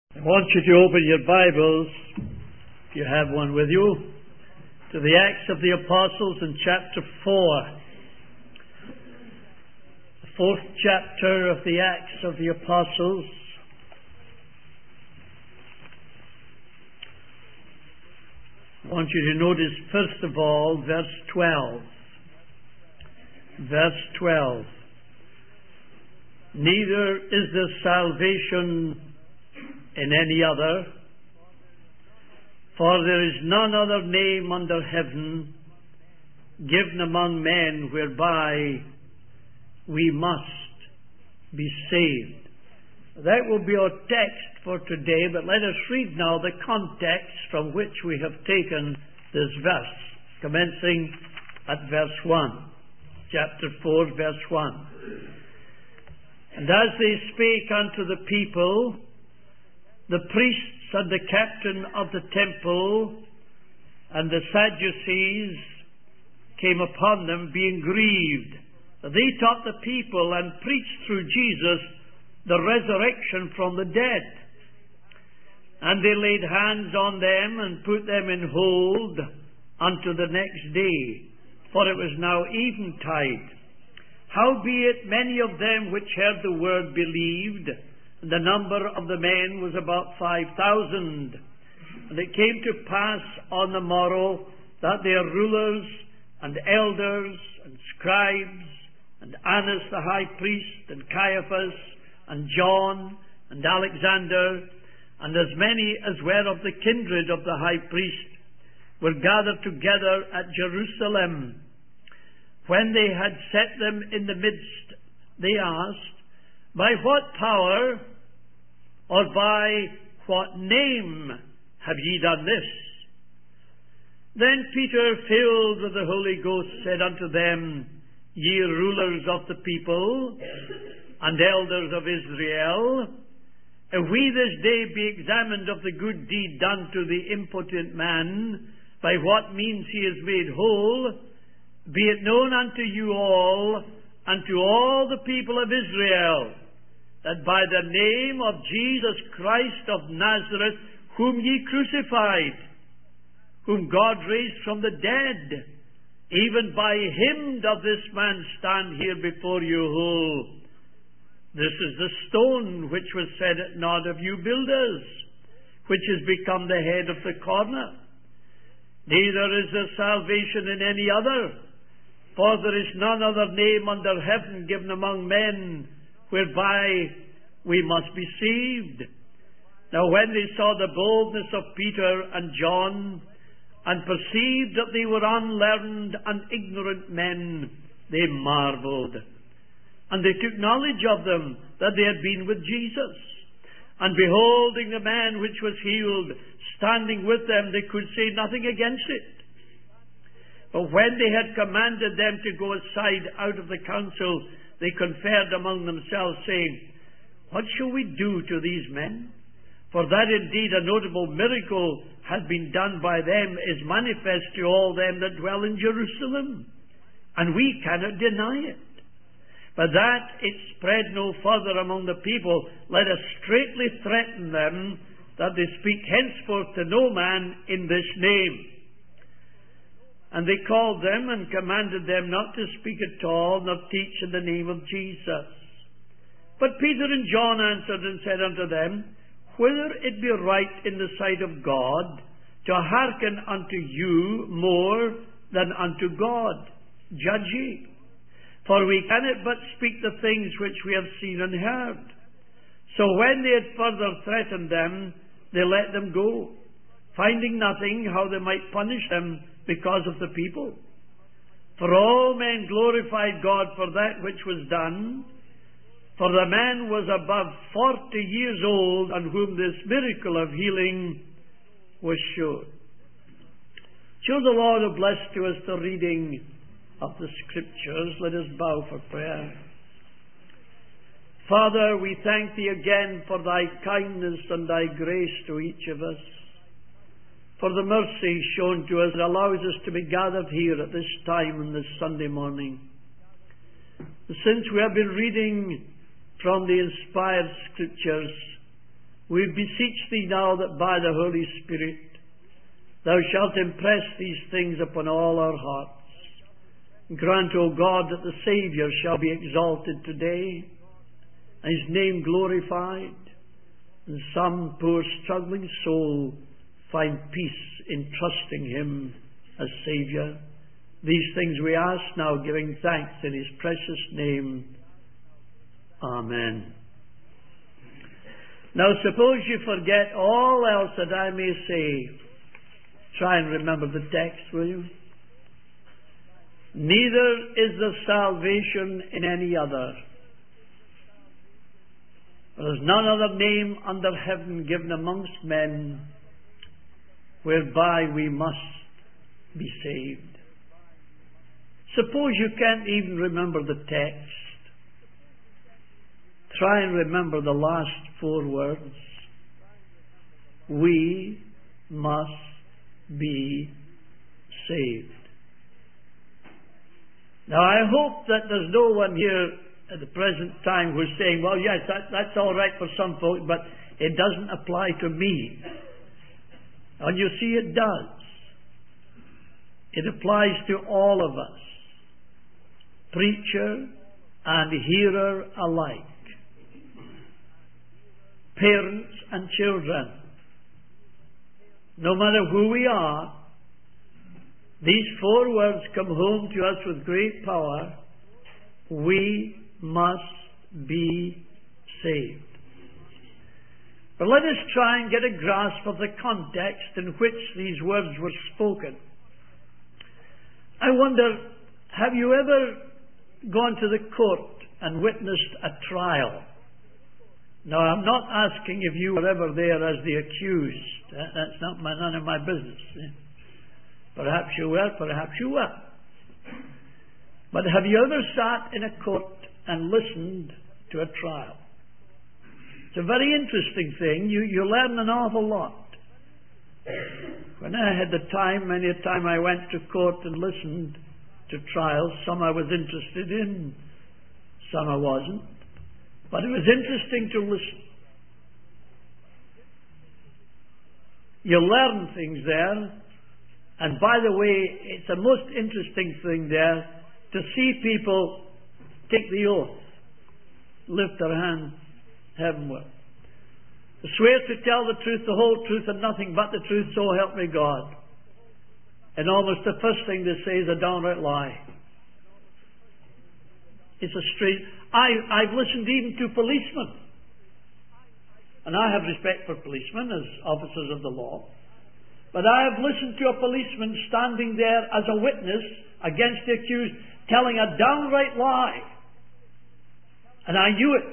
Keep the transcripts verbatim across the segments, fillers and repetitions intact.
I want you to open your Bibles, if you have one with you, to the Acts of the Apostles in chapter four. The fourth chapter of the Acts of the Apostles. I want you to notice, first of all, verse twelve. Verse twelve. Neither is there salvation in any other, for there is none other name under heaven given among men whereby we must be saved. That will be our text for today, but let us read now the context from which we have taken this verse, commencing at verse one. Chapter four, verse one. And as they spake unto the people, the priests and the captain of the temple and the Sadducees came upon them, being grieved. They taught the people and preached through Jesus the resurrection from the dead. And they laid hands on them and put them in hold unto the next day, for it was now eventide. Howbeit many of them which heard the word believed, and the number of the men was about five thousand. And it came to pass on the morrow that their rulers and elders and scribes and Annas the high priest and Caiaphas and John and Alexander and as many as were of the kindred of the high priest were gathered together at Jerusalem. When they had set them in the midst, they asked, By what power or by what name have ye done this? Then Peter, filled with the Holy Ghost, said unto them, Ye rulers of the people and elders of Israel, if we this day be examined of the good deed done to the impotent man, by what means he is made whole, be it known unto you all, and to all the people of Israel, that by the name of Jesus Christ of Nazareth, whom ye crucified, whom God raised from the dead, even by him doth this man stand here before you whole. This is the stone which was set at naught of you builders, which is become the head of the corner. Neither is there salvation in any other, for there is none other name under heaven given among men whereby we must be saved. Now when they saw the boldness of Peter and John, and perceived that they were unlearned and ignorant men, they marveled. And they took knowledge of them, that they had been with Jesus. And beholding the man which was healed, standing with them, they could say nothing against it. But when they had commanded them to go aside out of the council, they conferred among themselves, saying, What shall we do to these men? For that indeed a notable miracle hath been done by them is manifest to all them that dwell in Jerusalem, and we cannot deny it. But that it spread no further among the people, let us straitly threaten them, that they speak henceforth to no man in this name. And they called them and commanded them not to speak at all, nor teach in the name of Jesus. But Peter and John answered and said unto them, Whether it be right in the sight of God to hearken unto you more than unto God, judge ye. For we cannot but speak the things which we have seen and heard. So when they had further threatened them, they let them go, finding nothing how they might punish them because of the people. For all men glorified God for that which was done, for the man was above forty years old, on whom this miracle of healing was showed. Show the Lord have blessed to us the reading of the Scriptures. Let us bow for prayer. Father, we thank Thee again for Thy kindness and Thy grace to each of us, for the mercy shown to us that allows us to be gathered here at this time on this Sunday morning. Since we have been reading from the inspired Scriptures, we beseech Thee now that by the Holy Spirit Thou shalt impress these things upon all our hearts. Grant, O God, that the Saviour shall be exalted today, and His name glorified, and some poor struggling soul find peace in trusting Him as Saviour. These things we ask now, giving thanks in His precious name. Amen. Now suppose you forget all else that I may say. Try and remember the text, will you? Neither is there salvation in any other. There is none other name under heaven given amongst men whereby we must be saved. Suppose you can't even remember the text. Try and remember the last four words. We must be saved. Now I hope that there's no one here at the present time who's saying, well, yes, that, that's all right for some folks, but it doesn't apply to me. And you see, it does. It applies to all of us, preacher and hearer alike, parents and children. No matter who we are, these four words come home to us with great power. We must be saved. But let us try and get a grasp of the context in which these words were spoken. I wonder, have you ever gone to the court and witnessed a trial? Now, I'm not asking if you were ever there as the accused. That's not my, none of my business. Perhaps you were, perhaps you were. But have you ever sat in a court and listened to a trial? It's a very interesting thing. You, you learn an awful lot. When I had the time, many a time I went to court and listened to trials. Some I was interested in, some I wasn't. But it was interesting to listen. You learn things there. And by the way, it's a most interesting thing there to see people take the oath, lift their hands heavenward, to swear to tell the truth, the whole truth, and nothing but the truth, so help me God. And almost the first thing they say is a downright lie. It's a straight... I, I've listened even to policemen. And I have respect for policemen as officers of the law. But I have listened to a policeman standing there as a witness against the accused, telling a downright lie. And I knew it.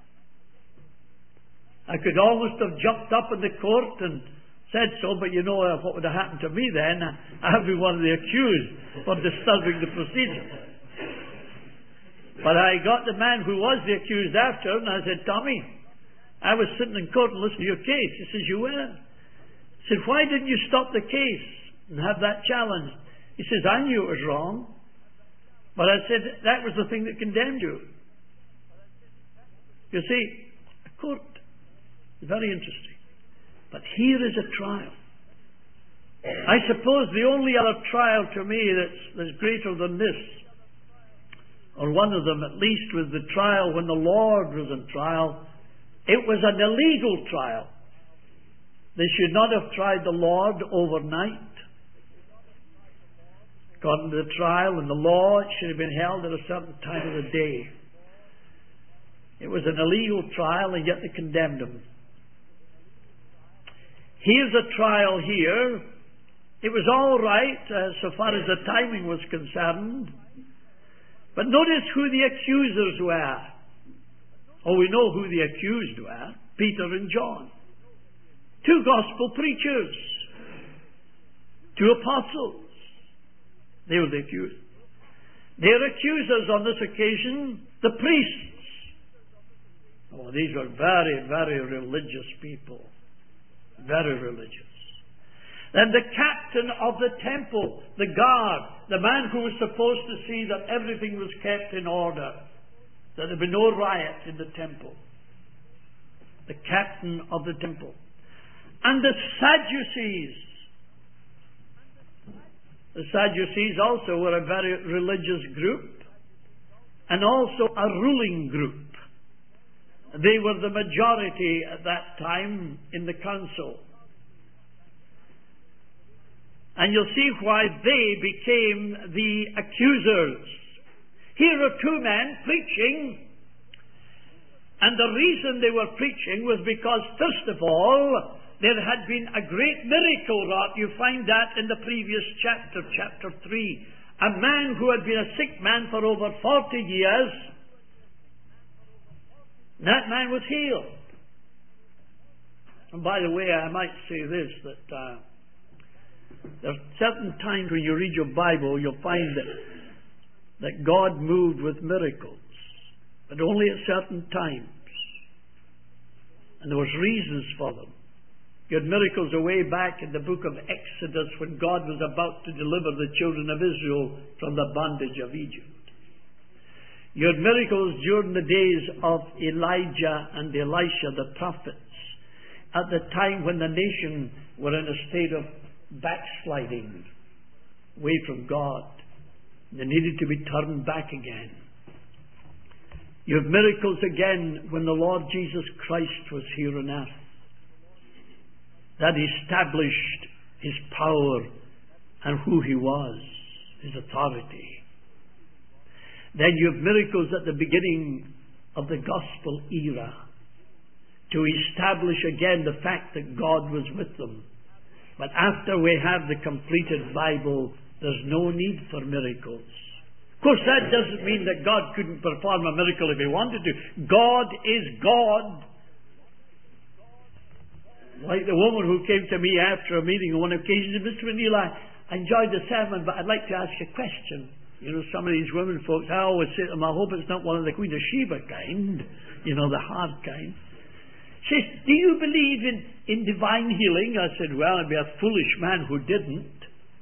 I could almost have jumped up in the court and said so, but you know what would have happened to me then? I would be one of the accused for disturbing the proceedings. But I got the man who was the accused after, and I said, Tommy, I was sitting in court and listening to your case. He says, you were? I said, why didn't you stop the case and have that challenged? He says, I knew it was wrong. But I said, that was the thing that condemned you. You see, a court is very interesting. But here is a trial. I suppose the only other trial to me that's, that's greater than this, or one of them at least, was the trial when the Lord was on trial. It was an illegal trial. They should not have tried the Lord overnight. According to the trial and the law, it should have been held at a certain time of the day. It was an illegal trial, and yet they condemned him. Here's a trial here. It was all right uh, so far as the timing was concerned. But notice who the accusers were. Oh, we know who the accused were. Peter and John. Two gospel preachers. Two apostles. They were the accused. Their accusers on this occasion, the priests. Oh, these were very, very religious people. Very religious. Then the captain of the temple, the guard, the man who was supposed to see that everything was kept in order, that there be no riot in the temple. the captain of the temple. And the Sadducees. The Sadducees also were a very religious group and also a ruling group. They were the majority at that time in the council. And you'll see why they became the accusers. Here are two men preaching, and the reason they were preaching was because, first of all, there had been a great miracle wrought. You find that in the previous chapter, chapter three. A man who had been a sick man for over forty years, that man was healed. And by the way, I might say this, that uh, there are certain times when you read your Bible, you'll find that, that God moved with miracles, but only at certain times. And there was reasons for them. You had miracles away back in the book of Exodus when God was about to deliver the children of Israel from the bondage of Egypt. You had miracles during the days of Elijah and Elisha, the prophets, at the time when the nation were in a state of backsliding away from God. They needed to be turned back again. You have miracles again when the Lord Jesus Christ was here on earth. That established His power and who He was, His authority. Then you have miracles at the beginning of the gospel era to establish again the fact that God was with them. But after we have the completed Bible, there's no need for miracles. Of course, that doesn't mean that God couldn't perform a miracle if He wanted to. God is God. Like the woman who came to me after a meeting on one occasion, said, Mister O'Neill, I enjoyed the sermon, but I'd like to ask you a question. You know, some of these women folks, I always say to them, I hope it's not one of the Queen of Sheba kind, you know, the hard kind. She says, do you believe in, in divine healing? I said, well, I'd be a foolish man who didn't.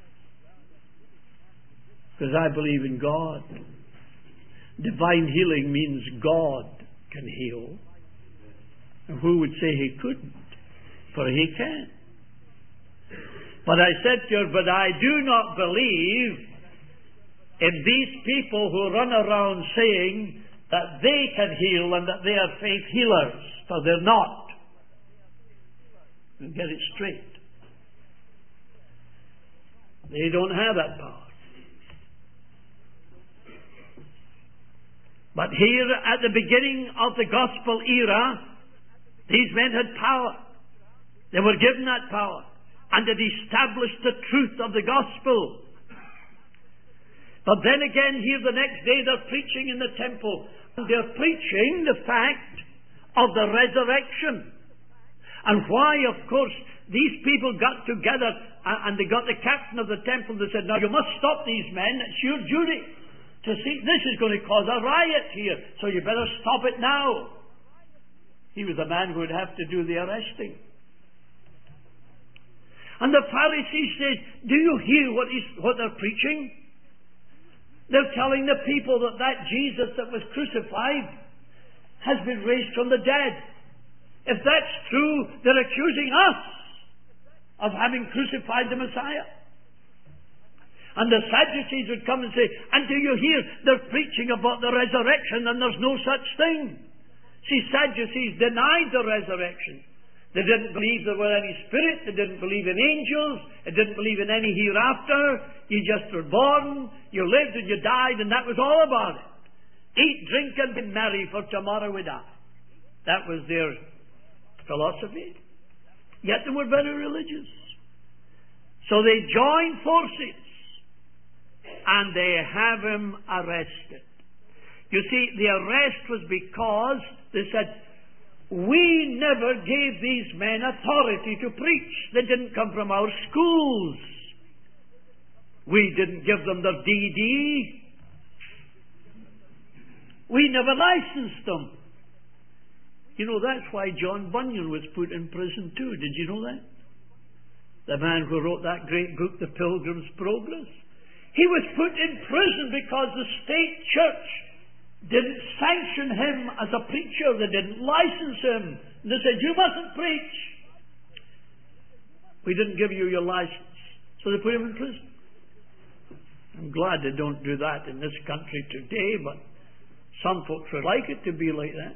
Because I believe in God. Divine healing means God can heal. And who would say He couldn't? For He can. But I said to her, but I do not believe in these people who run around saying that they can heal and that they are faith healers. For they're not. You get it straight. They don't have that power. But here at the beginning of the gospel era, these men had power. They were given that power. And it established the truth of the gospel. But then again, here the next day, they're preaching in the temple. And they're preaching the fact of the resurrection. And why, of course, these people got together and they got the captain of the temple. They said, now you must stop these men. It's your duty to see. This is going to cause a riot here. So you better stop it now. He was the man who would have to do the arresting. And the Pharisees said, do you hear what, is, what they're preaching? They're telling the people that that Jesus that was crucified has been raised from the dead. If that's true, they're accusing us of having crucified the Messiah. And the Sadducees would come and say, and do you hear? They're preaching about the resurrection and there's no such thing. See, Sadducees denied the resurrection. They didn't believe there were any spirit. They didn't believe in angels. They didn't believe in any hereafter. You just were born, you lived and you died, and that was all about it. Eat, drink, and be merry, for tomorrow we die. That was their philosophy. Yet they were very religious. So they joined forces, and they have him arrested. You see, the arrest was because they said, we never gave these men authority to preach. They didn't come from our schools. We didn't give them their D D. We never licensed them. You know, that's why John Bunyan was put in prison too. Did you know that? The man who wrote that great book, The Pilgrim's Progress. He was put in prison because the state church didn't sanction him as a preacher. They didn't license him And they said, you mustn't preach. We didn't give you your license. So they put him in prison. I'm glad they don't do that in this country today, but some folks would like it to be like that.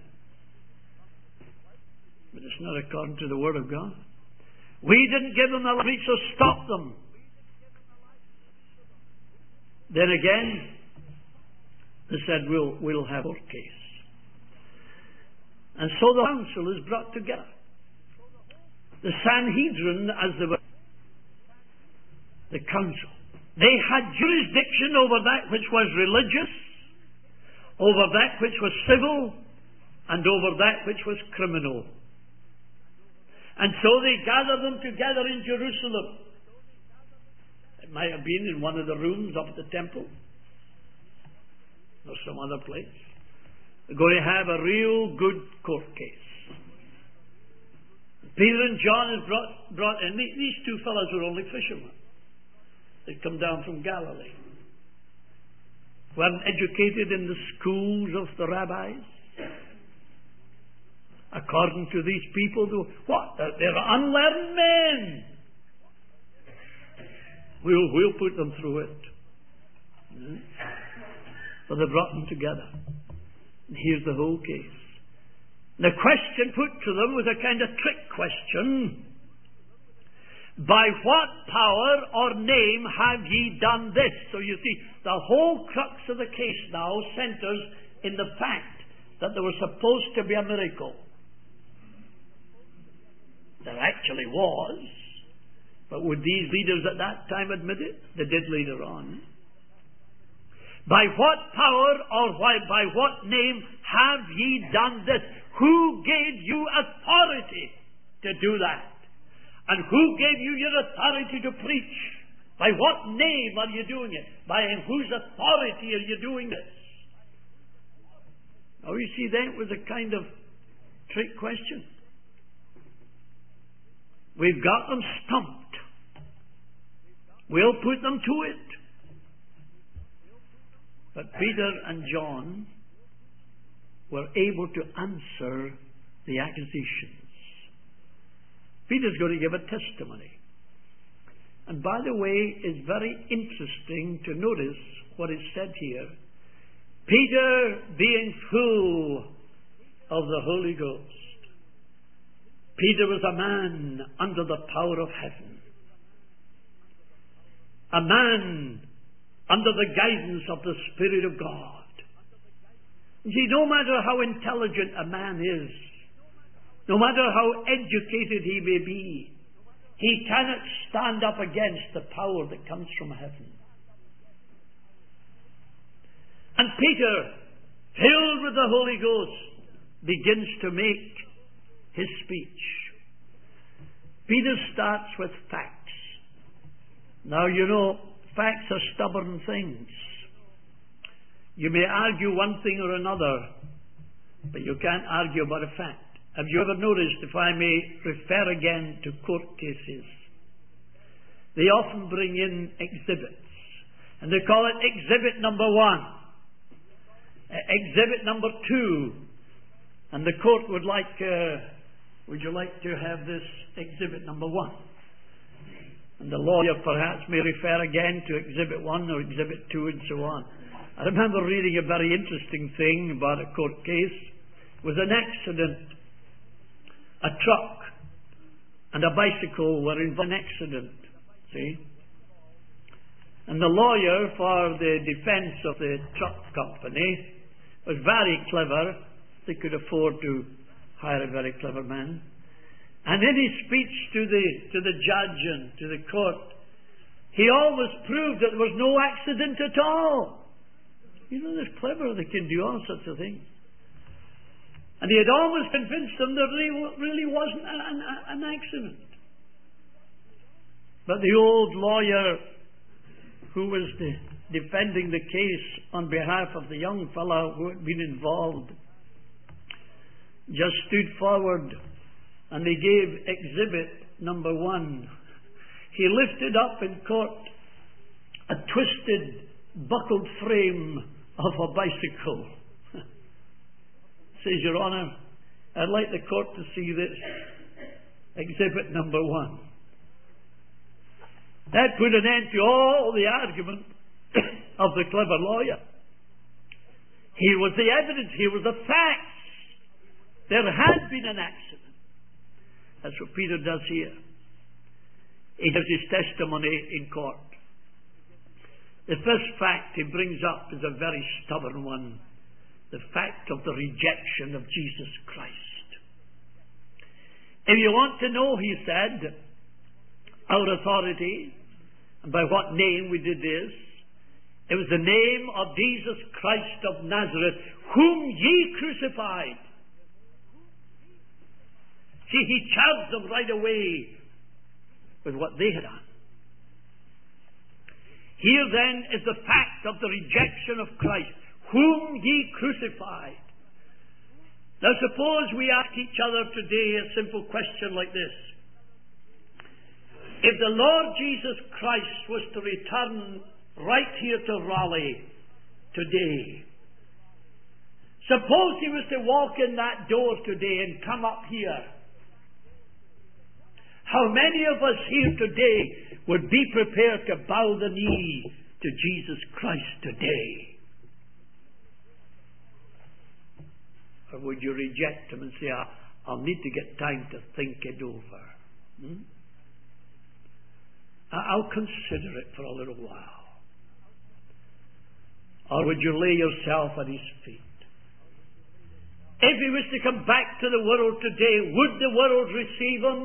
But it's not according to the Word of God. We didn't give them the license, so stop them. Then again, they said, we'll, we'll have a court case. And so the council is brought together. The Sanhedrin, as they were, the council. They had jurisdiction over that which was religious, over that which was civil, and over that which was criminal. And so they gathered them together in Jerusalem. It might have been in one of the rooms up at the temple, or some other place. They're going to have a real good court case. Peter and John is brought, brought in. These two fellows were only fishermen. They'd come down from Galilee. Weren't educated in the schools of the rabbis. According to these people, what? They're unlearned men. We'll, we'll put them through it. Hmm? So they brought them together. And here's the whole case. The question put to them was a kind of trick question. By what power or name have ye done this? So you see, the whole crux of the case now centers in the fact that there was supposed to be a miracle. There actually was. But would these leaders at that time admit it? They did later on. By what power or why, by what name have ye done this? Who gave you authority to do that? And who gave you your authority to preach? By what name are you doing it? By whose authority are you doing this? Now you see, that was a kind of trick question. We've got them stumped. We'll put them to it. But Peter and John were able to answer the accusations. Peter's going to give a testimony. And by the way, it's very interesting to notice what is said here. Peter being full of the Holy Ghost. Peter was a man under the power of heaven. A man under the guidance of the Spirit of God. You see, no matter how intelligent a man is, no matter how educated he may be, he cannot stand up against the power that comes from heaven. And Peter, filled with the Holy Ghost, begins to make his speech. Peter starts with facts. Now, you know, facts are stubborn things. You may argue one thing or another, but you can't argue about a fact. Have you ever noticed, if I may refer again to court cases, they often bring in exhibits, and they call it exhibit number one, exhibit number two, and the court would like, uh, would you like to have this exhibit number one? And the lawyer perhaps may refer again to exhibit one or exhibit two and so on. I remember reading a very interesting thing about a court case. It was an accident. A truck and a bicycle were involved in an accident. See? And the lawyer for the defense of the truck company was very clever. They could afford to hire a very clever man. And in his speech to the, to the judge and to the court, he always proved that there was no accident at all. You know, they're clever. They can do all sorts of things. And he had always convinced them that there really, really wasn't an, an accident. But the old lawyer who was the, defending the case on behalf of the young fellow who had been involved just stood forward and he gave exhibit number one. He lifted up in court a twisted, buckled frame of a bicycle. Says, Your Honour, I'd like the court to see this. Exhibit number one. That put an end to all the argument of the clever lawyer. Here was the evidence. Here was the facts. There had been an accident. That's what Peter does here. He gives his testimony in court. The first fact he brings up is a very stubborn one. The fact of the rejection of Jesus Christ. If you want to know, he said, our authority, and by what name we did this, it was the name of Jesus Christ of Nazareth, whom ye crucified. See, he charged them right away with what they had done. Here then is the fact of the rejection of Christ, whom ye crucified. Now suppose we ask each other today a simple question like this. If the Lord Jesus Christ was to return right here to Raleigh today, suppose he was to walk in that door today and come up here, how many of us here today would be prepared to bow the knee to Jesus Christ today? Or would you reject him and say, I'll need to get time to think it over? Hmm? I'll consider it for a little while. Or would you lay yourself at his feet? If he was to come back to the world today, would the world receive him?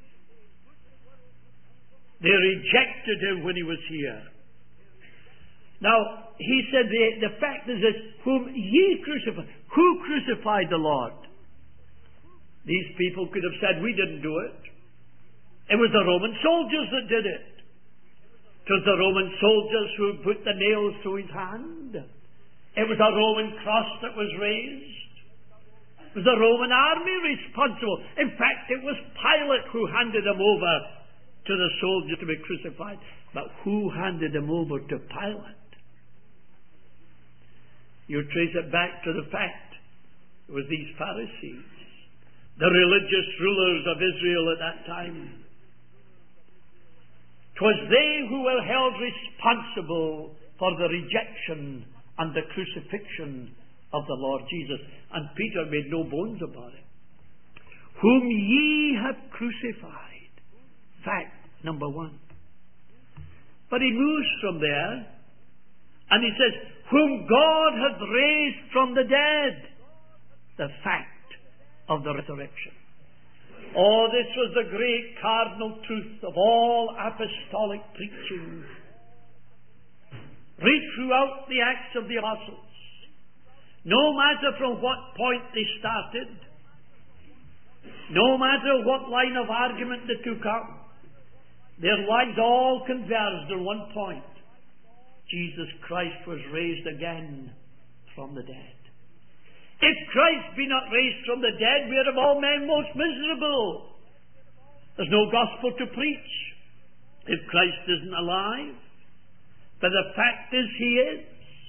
They rejected him when he was here. Now, he said the, the fact is this, whom ye crucified. Who crucified the Lord? These people could have said, we didn't do it. It was the Roman soldiers that did it. It was the Roman soldiers who put the nails through his hand. It was a Roman cross that was raised. It was the Roman army responsible. In fact, it was Pilate who handed him over to the soldiers to be crucified. But who handed him over to Pilate? You trace it back to the fact it was these Pharisees, the religious rulers of Israel at that time. 'Twas they who were held responsible for the rejection and the crucifixion of the Lord Jesus. And Peter made no bones about it. Whom ye have crucified. Fact number one. But he moves from there and he says, whom God hath raised from the dead. The fact of the resurrection. Oh, this was the great cardinal truth of all apostolic preaching. Read throughout the Acts of the Apostles. No matter from what point they started, no matter what line of argument they took up, their lines all converged on one point. Jesus Christ was raised again from the dead. If Christ be not raised from the dead, we are of all men most miserable. There's no gospel to preach if Christ isn't alive. But the fact is, he is.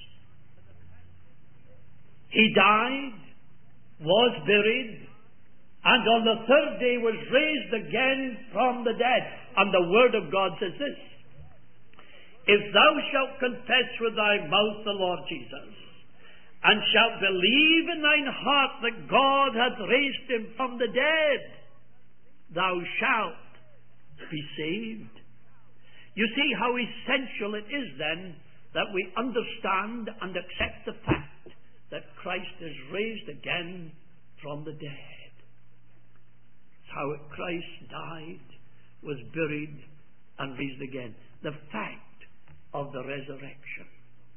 He died, was buried, and on the third day was raised again from the dead. And the Word of God says this, if thou shalt confess with thy mouth the Lord Jesus, and shalt believe in thine heart that God hath raised him from the dead, thou shalt be saved. You see how essential it is then that we understand and accept the fact that Christ is raised again from the dead. It's how Christ died, was buried, and raised again. The fact of the resurrection.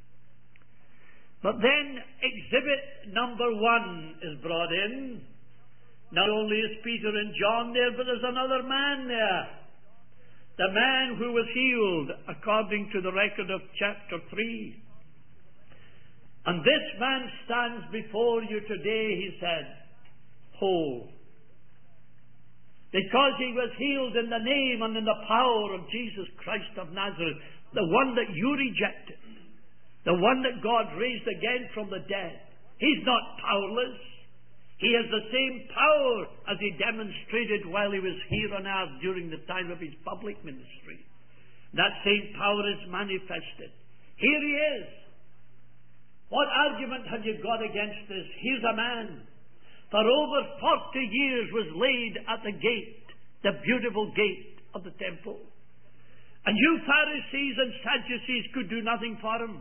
But then exhibit number one is brought in. Not only is Peter and John there, but there's another man there. The man who was healed according to the record of chapter three. And this man stands before you today, he said, whole. Because he was healed in the name and in the power of Jesus Christ of Nazareth, the one that you rejected. The one that God raised again from the dead. He's not powerless. He has the same power as he demonstrated while he was here on earth during the time of his public ministry. That same power is manifested. Here he is. What argument have you got against this? Here's a man for over forty years was laid at the gate, the beautiful gate of the temple. And you Pharisees and Sadducees could do nothing for him.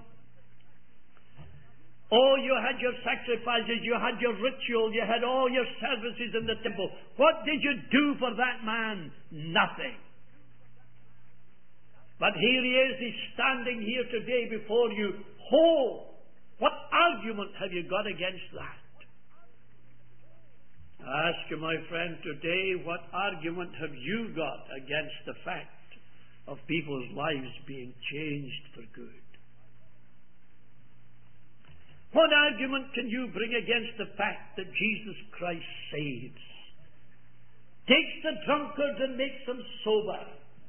Oh, you had your sacrifices, you had your ritual, you had all your services in the temple. What did you do for that man? Nothing. But here he is, he's standing here today before you whole. What argument have you got against that? I ask you, my friend, today, what argument have you got against the fact of people's lives being changed for good? What argument can you bring against the fact that Jesus Christ saves? Takes the drunkards and makes them sober.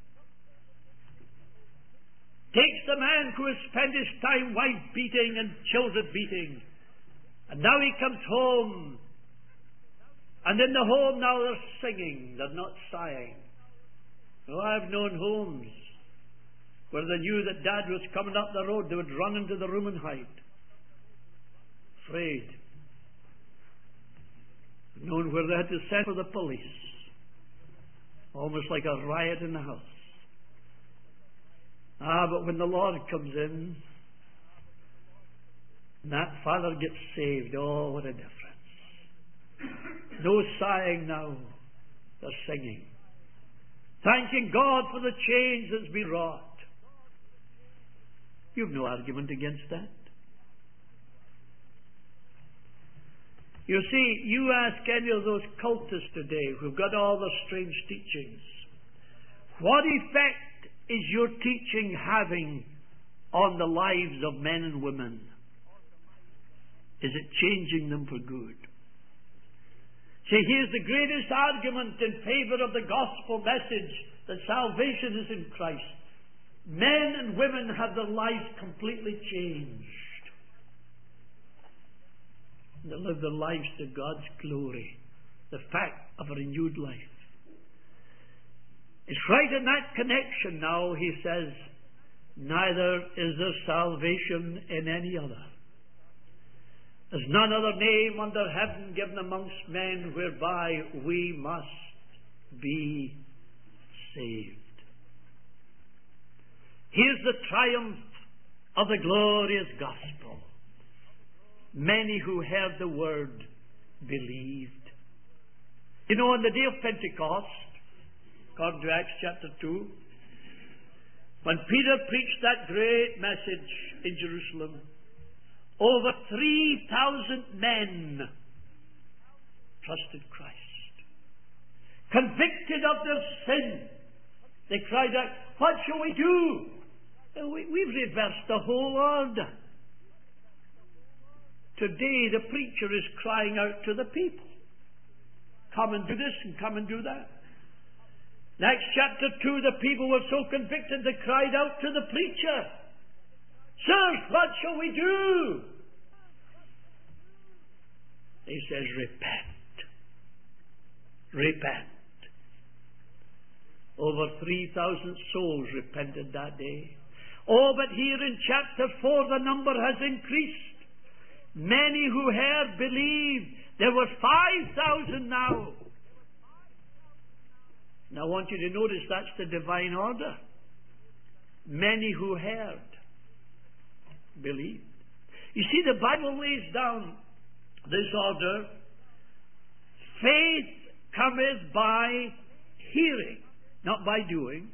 Takes the man who has spent his time wife beating and children beating, and now he comes home, and in the home now they're singing, they're not sighing. Oh, I've known homes where they knew that Dad was coming up the road, they would run into the room and hide. Afraid. Known where they had to send for the police. Almost like a riot in the house. Ah, but when the Lord comes in, and that father gets saved, oh, what a difference. No sighing now. They're singing. Thanking God for the change that's been wrought. You've no argument against that. You see, you ask any of those cultists today who've got all the strange teachings, what effect is your teaching having on the lives of men and women? Is it changing them for good? See, here's the greatest argument in favor of the gospel message that salvation is in Christ. Men and women have their lives completely changed. They live their lives to God's glory. The fact of a renewed life. It's right in that connection now, he says, neither is there salvation in any other. There's none other name under heaven given amongst men whereby we must be saved. Here's the triumph of the glorious gospel. Many who heard the word believed. You know, on the day of Pentecost, according to Acts chapter two, when Peter preached that great message in Jerusalem, over three thousand men trusted Christ. Convicted of their sin, they cried out, what shall we do? We, we've reversed the whole order. Today the preacher is crying out to the people. Come and do this and come and do that. In Acts chapter two, the people were so convicted they cried out to the preacher, Sirs, what shall we do? He says, repent. Repent. Over three thousand souls repented that day. Oh, but here in chapter four the number has increased. Many who heard believed. There were five thousand now. Now I want you to notice that's the divine order. Many who heard believed. You see, the Bible lays down this order. Faith cometh by hearing, not by doing.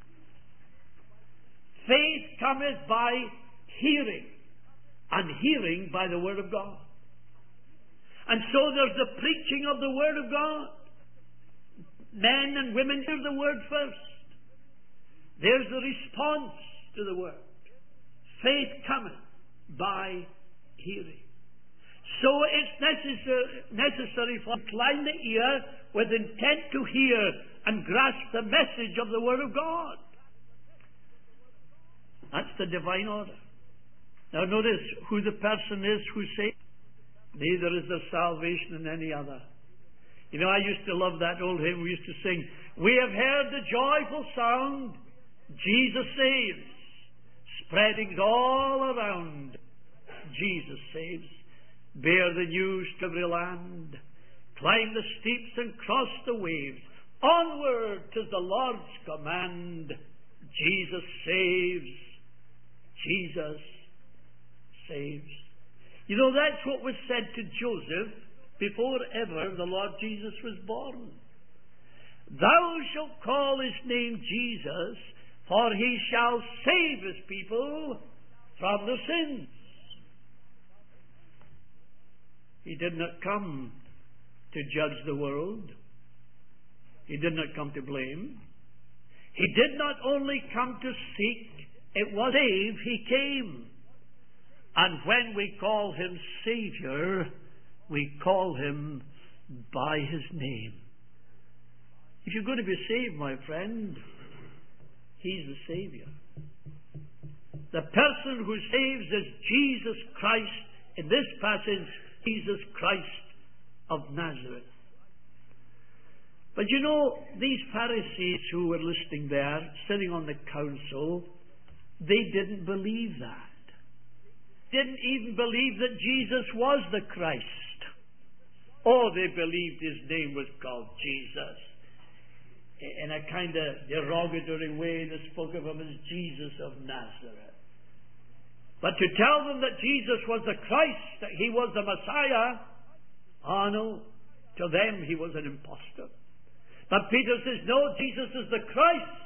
Faith cometh by hearing, and hearing by the Word of God. And so there's the preaching of the Word of God. Men and women hear the Word first. There's the response to the Word. Faith cometh by hearing. So it's necessary, necessary for incline the ear with intent to hear and grasp the message of the Word of God. That's the divine order. Now notice who the person is who saves. neither is there salvation in any other. You know, I used to love that old hymn we used to sing. We have heard the joyful sound, Jesus saves, spreading all around. Jesus saves. Bear the news to every land. Climb the steeps and cross the waves. Onward, 'tis the Lord's command. Jesus saves. Jesus saves. You know, that's what was said to Joseph before ever the Lord Jesus was born. Thou shalt call his name Jesus, for he shall save his people from their sins. He did not come to judge the world. He did not come to blame. He did not only come to seek, it was save he came. And when we call him Saviour, we call him by his name. If you're going to be saved, my friend, he's the Saviour. The person who saves is Jesus Christ. In this passage, Jesus Christ of Nazareth. But you know, these Pharisees who were listening there, sitting on the council, they didn't believe that. Didn't even believe that Jesus was the Christ. Oh, they believed his name was called Jesus. In a kind of derogatory way, they spoke of him as Jesus of Nazareth. But to tell them that Jesus was the Christ, that he was the Messiah, oh no, to them he was an impostor. But Peter says, no, Jesus is the Christ,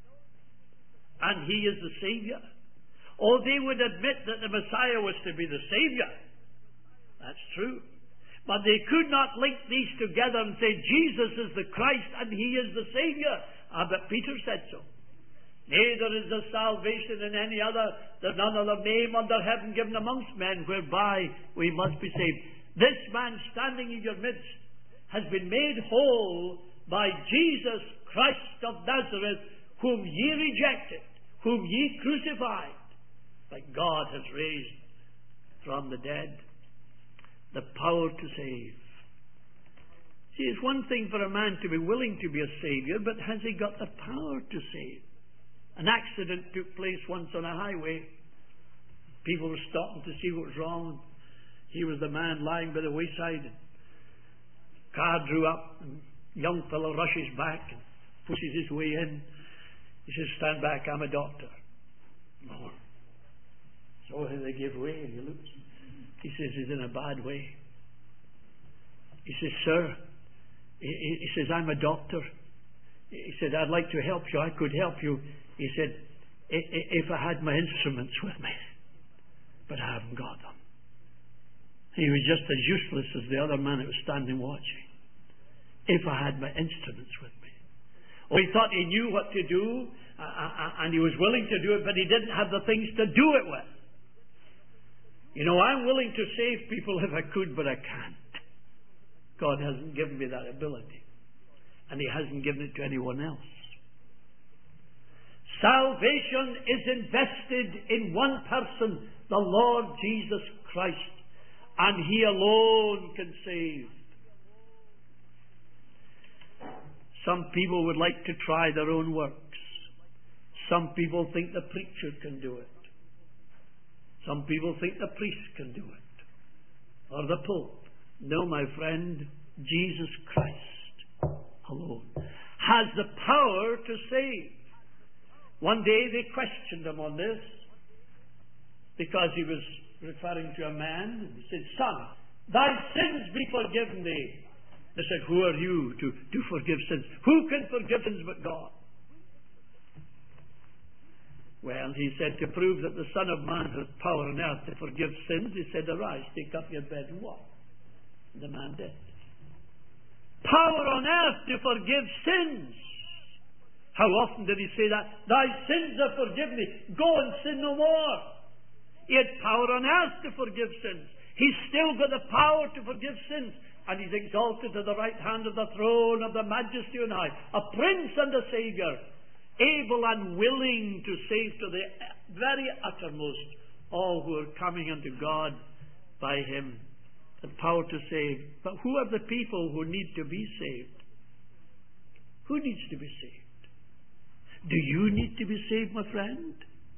and he is the Saviour. Oh, they would admit that the Messiah was to be the Saviour. That's true. But they could not link these together and say Jesus is the Christ and he is the Saviour. Ah, but Peter said so. Neither is there salvation in any other. There's none other name under heaven given amongst men whereby we must be saved. This man standing in your midst has been made whole by Jesus Christ of Nazareth, whom ye rejected, whom ye crucified, but God has raised from the dead. The power to save. See, it's one thing for a man to be willing to be a Saviour, but has he got the power to save? An accident took place once on a highway. People were stopping to see what was wrong. He was the man lying by the wayside. Car drew up, and young fellow rushes back and pushes his way in. He says, stand back, I'm a doctor. Lord. So they give way, and he looks. He says, he's in a bad way. He says, sir, he, he says, I'm a doctor. He said, I'd like to help you. I could help you. He said, if I had my instruments with me. But I haven't got them. He was just as useless as the other man that was standing watching. If I had my instruments with me. Oh, he thought he knew what to do, uh, and he was willing to do it, but he didn't have the things to do it with. You know, I'm willing to save people if I could, but I can't. God hasn't given me that ability. And he hasn't given it to anyone else. Salvation is invested in one person, the Lord Jesus Christ. And he alone can save. Some people would like to try their own works. Some people think the preacher can do it. Some people think the priest can do it. Or the Pope. No, my friend, Jesus Christ alone has the power to save. One day they questioned him on this because he was referring to a man. He said, son, thy sins be forgiven thee. They said, who are you to, to forgive sins? Who can forgive sins but God? Well, he said, to prove that the Son of Man has power on earth to forgive sins, he said, arise, take up your bed and walk. And the man did. Power on earth to forgive sins. How often did he say that? Thy sins are forgiven thee. Go and sin no more. He had power on earth to forgive sins. He's still got the power to forgive sins. And he's exalted to the right hand of the throne of the majesty on high. A prince and a saviour. Able and willing to save to the very uttermost all who are coming unto God by him. the power to save. But who are the people who need to be saved? Who needs to be saved? Do you need to be saved, my friend?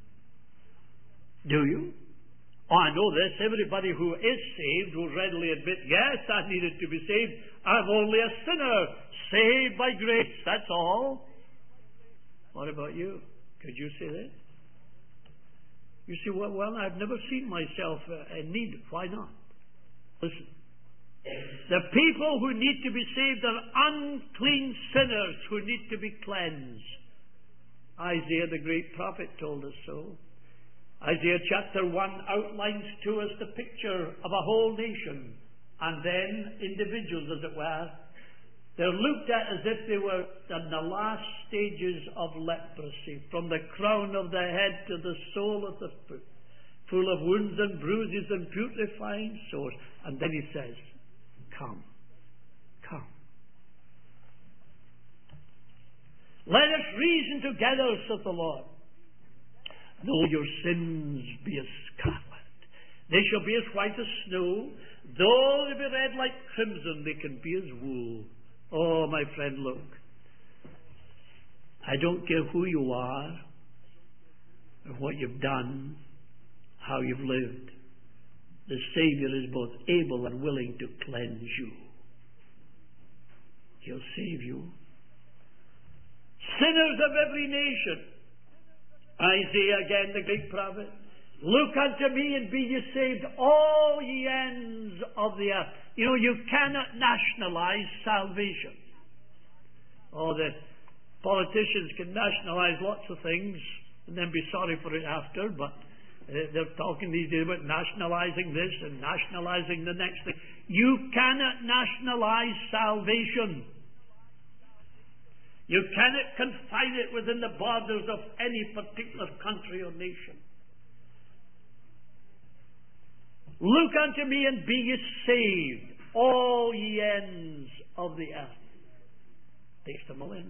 Do you? Oh, I know this. Everybody who is saved will readily admit, yes, I needed to be saved. I'm only a sinner, saved by grace. That's all. What about you? Could you say that? You say, well, well I've never seen myself uh, in need. Why not? Listen. The people who need to be saved are unclean sinners who need to be cleansed. Isaiah the great prophet told us so. Isaiah chapter one outlines to us the picture of a whole nation and then individuals, as it were. They're looked at as if they were in the last stages of leprosy, from the crown of the head to the sole of the foot, full of wounds and bruises and putrefying sores. And then he says, come, come. Let us reason together, saith the Lord. Though your sins be as scarlet, they shall be as white as snow. Though they be red like crimson, they can be as wool. Oh, my friend, look. I don't care who you are, or what you've done, how you've lived. The Savior is both able and willing to cleanse you. He'll save you. Sinners of every nation. Isaiah again, the great prophet. Look unto me and be ye saved, all ye ends of the earth. You know, you cannot nationalize salvation. Oh, the politicians can nationalize lots of things and then be sorry for it after, but they're talking these days about nationalizing this and nationalizing the next thing. You cannot nationalize salvation. You cannot confine it within the borders of any particular country or nation. Look unto me and be ye saved, all ye ends of the earth. Takes them all in.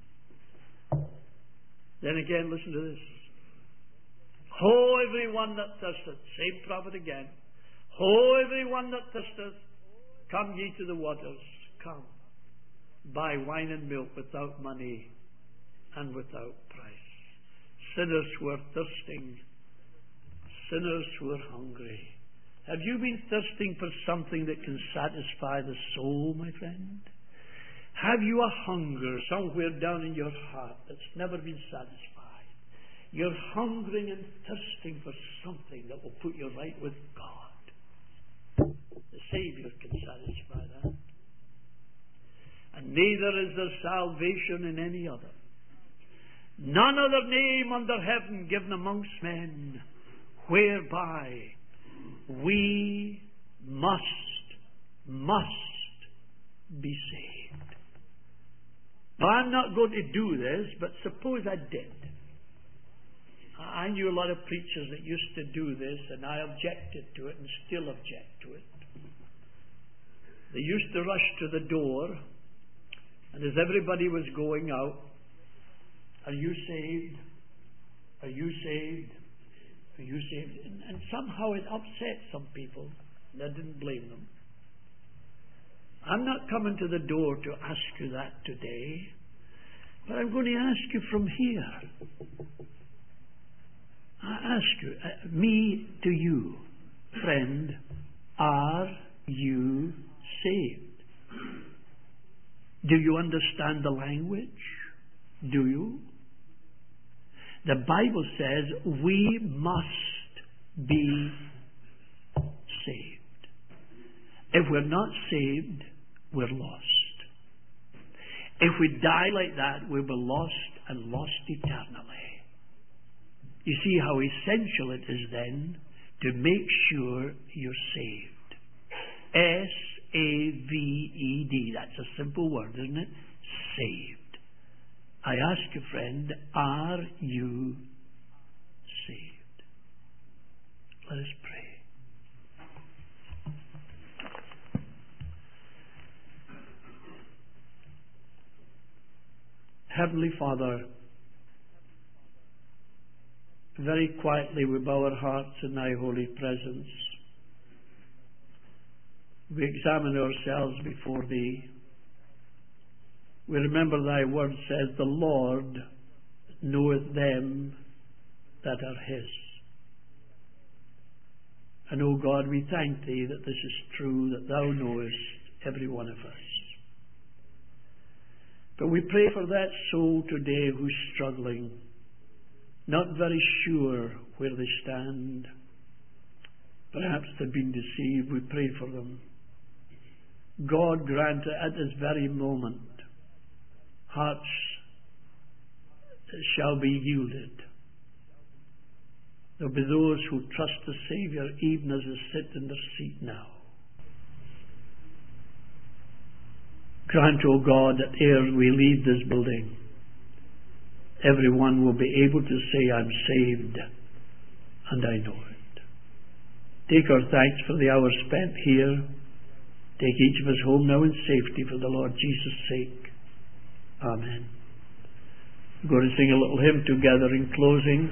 Then again, listen to this. Ho, every one that thirsteth, same prophet again. Ho, every one that thirsteth, come ye to the waters, come. Buy wine and milk without money and without price. Sinners who are thirsting, sinners who are hungry. Have you been thirsting for something that can satisfy the soul, my friend? Have you a hunger somewhere down in your heart that's never been satisfied? You're hungering and thirsting for something that will put you right with God. The Savior can satisfy that. And neither is there salvation in any other. None other name under heaven given amongst men whereby we must, must be saved. Now, I'm not going to do this, but suppose I did. I knew a lot of preachers that used to do this, and I objected to it and still object to it. They used to rush to the door, and as everybody was going out, are you saved? Are you saved? Are you saved? And, and somehow it upset some people, and I didn't blame them. I'm not coming to the door to ask you that today, but I'm going to ask you from here. I ask you, uh, me to you, friend, are you saved? Do you understand the language? Do you? The Bible says we must be saved. If we're not saved, we're lost. If we die like that, we will be lost and lost eternally. You see how essential it is then to make sure you're saved. S A V E D. That's a simple word, isn't it? Saved. I ask you, friend, are you saved? Let us pray. Heavenly Father, very quietly we bow our hearts in thy holy presence. we examine ourselves before Thee. We remember Thy word says, the Lord knoweth them that are His. And, O God, we thank Thee that this is true, that Thou knowest every one of us. But we pray for that soul today who's struggling, not very sure where they stand. Perhaps they've been deceived. We pray for them. God grant that at this very moment hearts shall be yielded. There will be those who trust the Saviour even as they sit in their seat now. Grant, O God, that ere we leave this building, everyone will be able to say, I'm saved, and I know it. Take our thanks for the hour spent here. Take each of us home now in safety for the Lord Jesus' sake. Amen. We're going to sing a little hymn together in closing.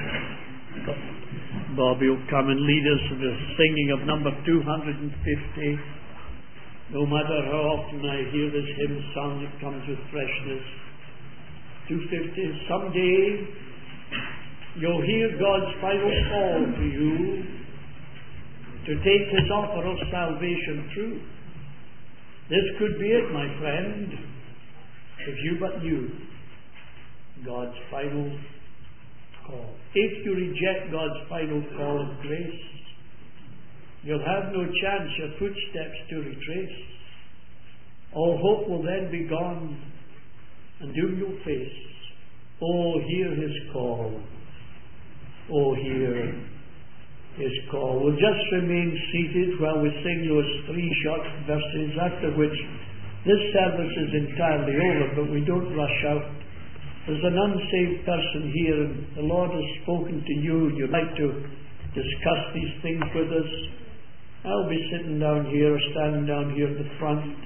Bobby will come and lead us in the singing of number two hundred fifty. No matter how often I hear this hymn sung, it comes with freshness. two fifty. Someday you'll hear God's final call to you to take His offer of salvation true. This could be it, my friend, if you but knew God's final call. If you reject God's final call of grace, you'll have no chance your footsteps to retrace. All hope will then be gone, and doom you'll face. Oh, hear His call. Oh, hear His call. We'll just remain seated while we sing those three short verses, after which this service is entirely over, but we don't rush out. There's an unsaved person here, and the Lord has spoken to you. You'd like to discuss these things with us. I'll be sitting down here or standing down here at the front.